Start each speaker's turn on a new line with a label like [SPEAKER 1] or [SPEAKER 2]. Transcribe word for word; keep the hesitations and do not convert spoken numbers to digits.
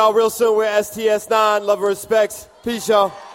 [SPEAKER 1] y'all real soon. We're S T S nine. Love and respects. Peace, y'all.